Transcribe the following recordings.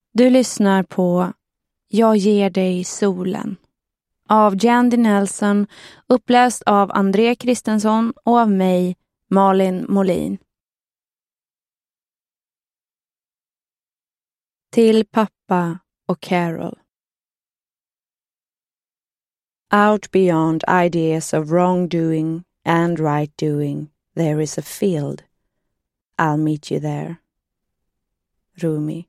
Du lyssnar på Jag ger dig solen av Jandy Nelson, uppläst av André Kristensson och av mig, Malin Molin. Till pappa och Carol. Out beyond ideas of wrongdoing and right doing, there is a field. I'll meet you there. Rumi.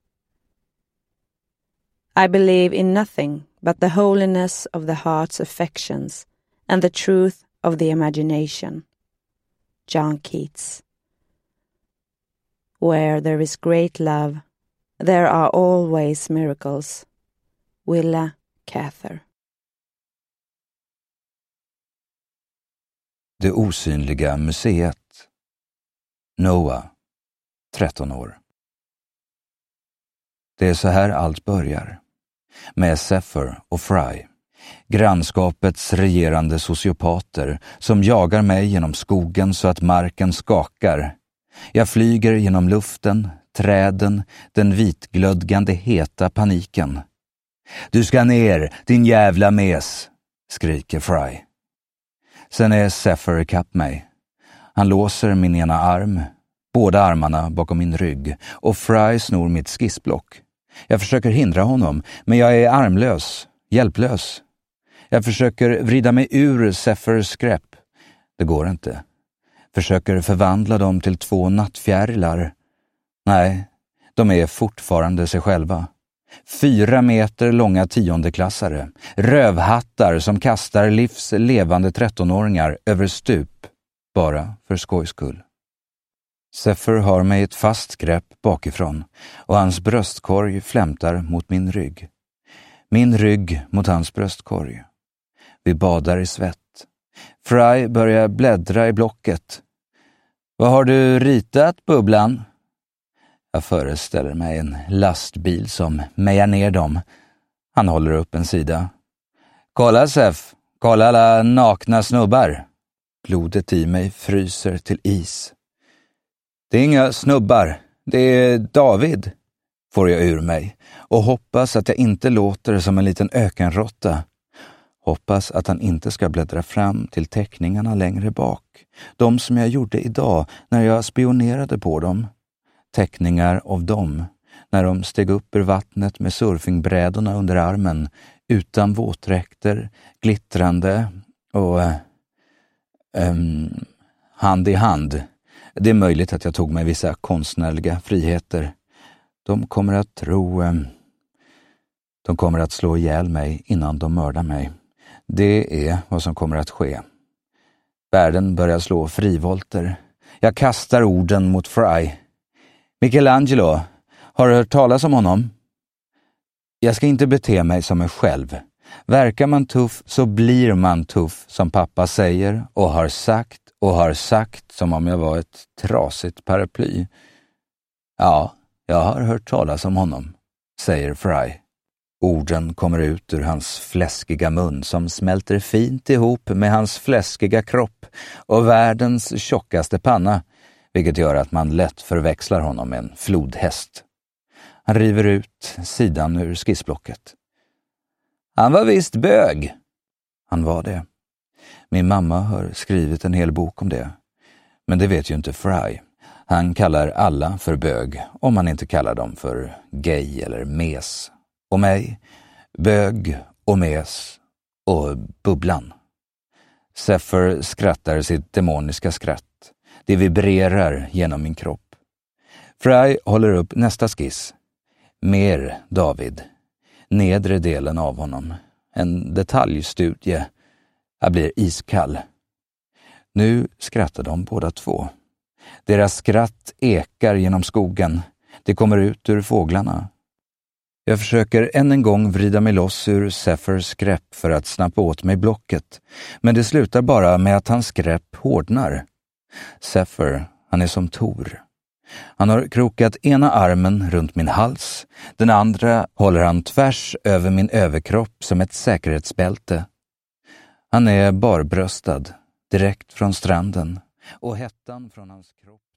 I believe in nothing but the holiness of the heart's affections and the truth of the imagination. John Keats. Where there is great love, there are always miracles. Willa Cather. Det osynliga museet. Noah, 13 år. Det är så här allt börjar. Med Zephyr och Fry, grannskapets regerande sociopater som jagar mig genom skogen så att marken skakar. Jag flyger genom luften, träden, den vitglödgande heta paniken. Du ska ner, din jävla mes, skriker Fry. Sen är Zephyr ikapp mig. Han låser min ena arm, båda armarna bakom min rygg, och Fry snor mitt skissblock. Jag försöker hindra honom, men jag är armlös, hjälplös. Jag försöker vrida mig ur Zephyrs grepp. Det går inte. Försöker förvandla dem till 2 nattfjärilar. Nej, de är fortfarande sig själva. 4 meter långa 10:e-klassare. Rövhattar som kastar livs levande 13-åringar över stup. Bara för skojs skull. Zephyr har mig ett fast grepp bakifrån och hans bröstkorg flämtar mot min rygg. Min rygg mot hans bröstkorg. Vi badar i svett. Fry börjar bläddra i blocket. Vad har du ritat, bubblan? Jag föreställer mig en lastbil som mejar ner dem. Han håller upp en sida. Kolla, Zeff. Kolla alla nakna snubbar. Blodet i mig fryser till is. Det är inga snubbar. Det är David, får jag ur mig. Och hoppas att jag inte låter som en liten ökenrotta. Hoppas att han inte ska bläddra fram till teckningarna längre bak. De som jag gjorde idag när jag spionerade på dem. Teckningar av dem när de steg upp ur vattnet med surfingbrädorna under armen, utan våtdräkter, glittrande och hand i hand. Det är möjligt att jag tog mig vissa konstnärliga friheter. De kommer att slå ihjäl mig innan de mördar mig. Det är vad som kommer att ske. Världen börjar slå frivolter. Jag kastar orden mot Fry. Michelangelo, har du hört talas om honom? Jag ska inte bete mig som mig själv. Verkar man tuff så blir man tuff, som pappa säger och har sagt som om jag var ett trasigt paraply. Ja, jag har hört talas om honom, säger Fry. Orden kommer ut ur hans fläskiga mun som smälter fint ihop med hans fläskiga kropp och världens tjockaste panna, vilket gör att man lätt förväxlar honom med en flodhäst. Han river ut sidan ur skissblocket. Han var visst bög. Han var det. Min mamma har skrivit en hel bok om det. Men det vet ju inte Fry. Han kallar alla för bög, om man inte kallar dem för gay eller mes. Och mig, bög och mes och bubblan. Zephyr skrattar sitt demoniska skratt. Det vibrerar genom min kropp. Fry håller upp nästa skiss. Mer David. Nedre delen av honom. En detaljstudie. Jag blir iskall. Nu skrattar de båda två. Deras skratt ekar genom skogen. Det kommer ut ur fåglarna. Jag försöker än en gång vrida mig loss ur Zephyrs grepp för att snappa åt mig blocket. Men det slutar bara med att hans grepp hårdnar. Zephyr, han är som Tor. Han har krokat ena armen runt min hals. Den andra håller han tvärs över min överkropp som ett säkerhetsbälte. Han är barbröstad, direkt från stranden. Och hettan från hans kropp